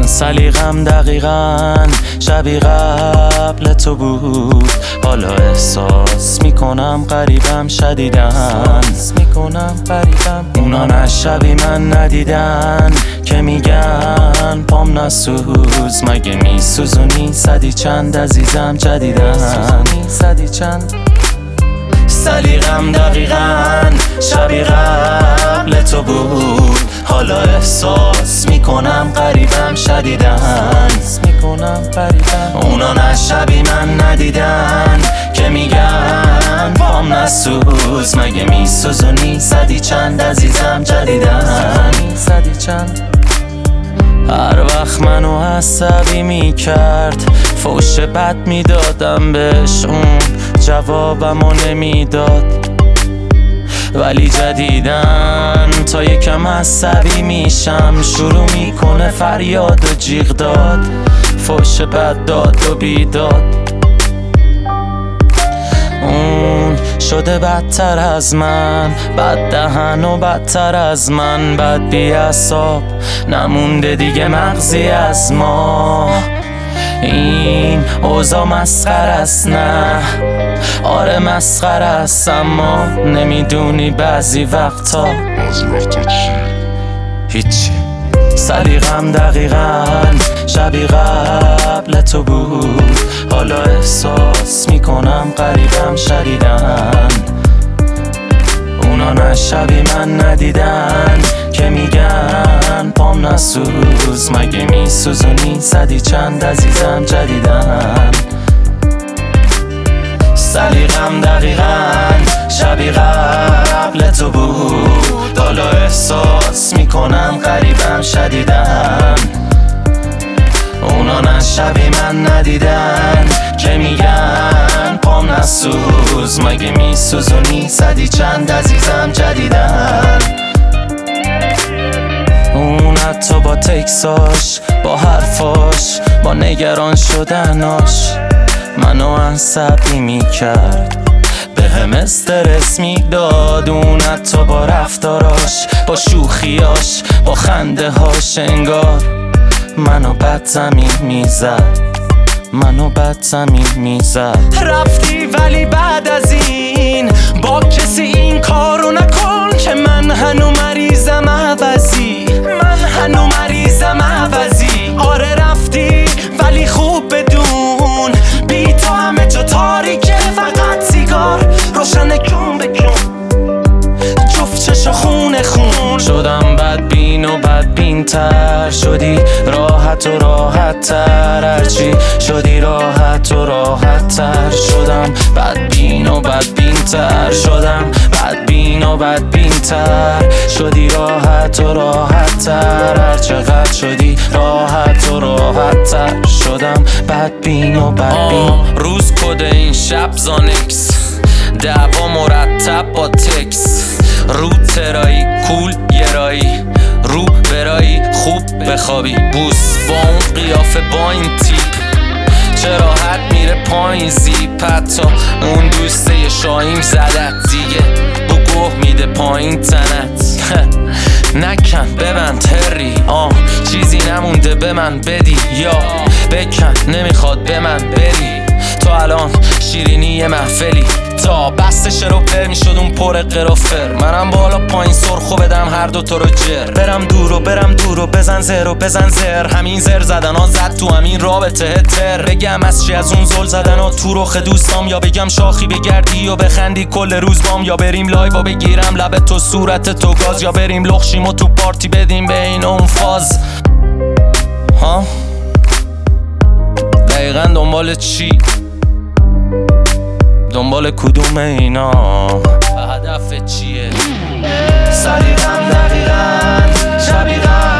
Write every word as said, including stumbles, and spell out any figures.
سلیقم دقیقاً شبیه قبل تو بود، حالا احساس میکنم قریبم شدیدن میکنم قریبم اونا نه شبیه من ندیدن که میگن پام نسوز، مگه میسوزونی صدی چند عزیزم جدیدن صدی چند سلیقم دقیقاً شبیه قبل تو بود، حالا احساس میکنم قریبم شدیدن میکنم قریبم اونا نه شبیه من ندیدن که میگن پام نسوز، مگه میسوزونی صدی چند عزیزم جدیدن صدی چند هر وقت منو عصبی میکرد فوش بد میدادم بهش، اون جوابمو نمیداد، ولی جدیدن تا یکم عصبی میشم شروع میکنه فریاد و جیغ داد، فوش بد داد و بیداد. اون شده بدتر از من، بد دهن و بدتر از من، بد بی اعصاب نمونده دیگه مغزی از ما. این اوضاع مسخره است، نه آره مسخره است، اما نمیدونی بعضی وقتا بعضی وقتا چی؟ هیچی. سلیقم دقیقاً شبیه قبل تو بود، حالا احساس میکنم قریبم شدیدن اونا نه شبیه من ندیدن که میگن پام نسوز، مگه میسوزونی صدی چند عزیزم جدیدن سلیقم دقیقاً شبیه قبل تو بود، حالا احساس میکنم قریبم شدیدن اونا نه شبیه من ندیدن که میگن پام نسوز، مگه میسوزونی صدی چند عزیزم جدیدن. اون حتی با تکساش، با حرفاش، با نگران شدناش منو عصبی میکرد، به هم استرس میداد. اون حتی با رفتاراش، با شوخیاش، با خنده هاش انگار منو بد زمین میزد منو بد زمین میزد. رفتی ولی بعد از این با کسی این کارو نکن که من هنو مریضم عوضی من هنو مریضم عوضی آره رفتی ولی خوب بدون بی تو همه جا تاریکه، فقط سیگار روشن کن بکن جفت چشا خونه خون. شدم بدبین و بدبین تر شدی، راحت و راحت تر هرچی شدی راحت و راحت تر شدم، بدبین و بدبین تر شدم، بدبین و بدبین تر شدی راحت و راحت تر هر چقدر شدی راحت و راحت تر شدم، بدبین و بدبین. روز کد این شب زانکس، دعوا مرتب با تکس، رو ترایی کول گرایی، رو برایی خوب بخوابی، بوس با اون قیافه با این تیپ چه راحت میره پایین زیپ، حتی اون دوسته شاهیم زدت دیگه بو گوه میده پایین تنت نکن ببند هری آه چیزی نمونده به من بدی یا بکن نمیخواد به من بری، تو الان شیرینی محفلی تا بستش رو پر میشد اون پر قرافر، منم بالا پایین سرخو بدم هر دو تو رو جر، برم دور و برم دور و بزن زر و بزن زر، همین زر زدن ها زد تو همین رابطه تر، بگم از چی از اون زل زدن ها تو رخ دوستام، یا بگم شاخی بگردی و بخندی کل روز بام، یا بریم لایو و بگیرم لب تو صورت تو گاز، یا بریم لخشیم و تو پارتی بدیم به این اون فاز. ها دقیقا دنبال چی؟ دنبال کدوم اینا؟ هدف چیه؟ سلیقم دقیقاً شبیه